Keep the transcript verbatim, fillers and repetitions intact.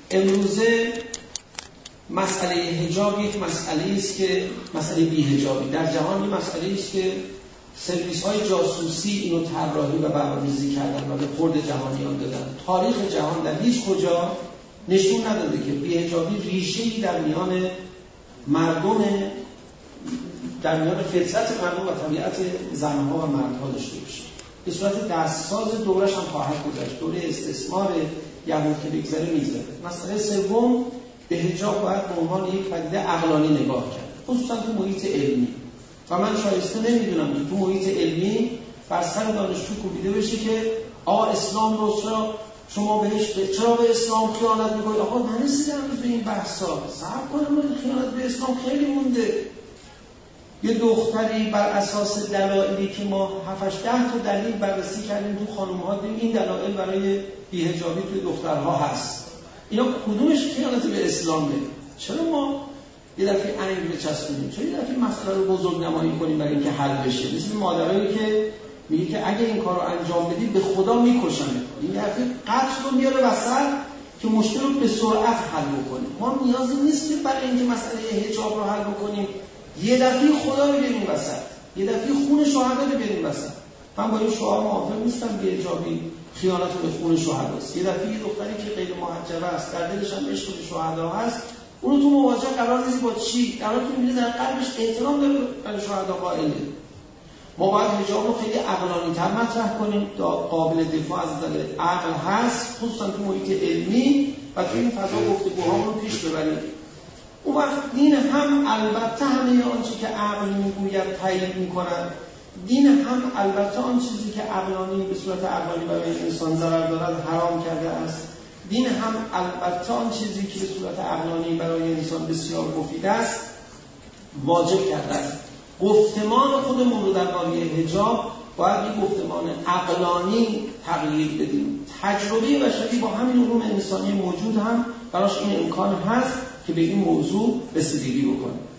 امروزه مسئله حجاب یک مسئله است که مسئله بی‌حجابی در جهان یک مسئله است که سرویس‌های جاسوسی اینو طراحی و برنامه‌ریزی کردن و به خورد جهانیان دادن. تاریخ جهان در هیچ کجا نشون نداده که بی‌حجابی ریشه‌ای در میان مردم، در میان فطرت مردم و طبیعت زنها و مردها داشته باشه. به صورت دستساز دورش هم خواهد گذشت. دوره استثمار یهود که بگذره میگذره. مسئله سوم، به حجاب باید به عنوان یک پدیده عقلانی نگاه کرد، خصوصا تو محیط علمی. و من شایسته نمیدونم که تو محیط علمی بر سر دانشجو کوبیده بشه که آقا اسلام رو چرا شما بهش چرا به اسلام خیانت میکنید؟ آقا نرسیدم به این بحثا، صبر کنم. من خیانت به اسلام خیلی مونده. یه دختری بر اساس دلایلی که ما هفت ده تا دلیل بررسی کردیم تو خانم‌ها، دیدیم این دلایل برای بی‌حجابی توی دخترها هست. اینا کدومش خیانت به اسلامه؟ چرا ما یه دفعه انگ بچسبونیم؟ چرا یه دفعه مسئله رو بزرگنمایی کنیم برای اینکه حل بشه؟ مثل مادرایی که میگه که اگه این کارو انجام بدی به خدا میکشنه. این دفعه قتل رو میاره وسط که مشکل رو به سرعت حل بکنیم. ما نیازی نیست که برای اینکه مسئله حجاب رو حل بکنیم یه دفعه خدا رو بیاریم وسط، یه دفعه خون شهدا رو بیاریم وسط. من با این شعار موافق نیستم که حجابی خیانت به خون شهداست. یه دفعه یه دختری که غیر محجبه است، در دلش هم عشق به شهدا هست، اونو تو مواجهه قرار میدی با چی؟ قرار میدی در قلبش احترام داره برای شهدا قائله. ما باید حجاب رو خیلی عقلانی‌تر مطرح کنیم، قابل دفاع از نظر عقل هست، خصوصا تو محیط علمی و تو این فضا گفتگوها رو پیش ببریم. اون وقت دین هم البته همه آنچه که عقل میگوید تایید میکنند، دین هم البته آن چیزی که عقلانی به صورت عقلانی برای انسان ضرر دارد حرام کرده است. دین هم البته آن چیزی که به صورت عقلانی برای انسان بسیار مفید است واجب کرده است. گفتمان خودمون رو درباره حجاب باید یک گفتمان عقلانی تغییر بدیم. تجربه بشری با همین علوم انسانی موجود هم براش این امکان هست که به این موضوع رسیدگی بکنه.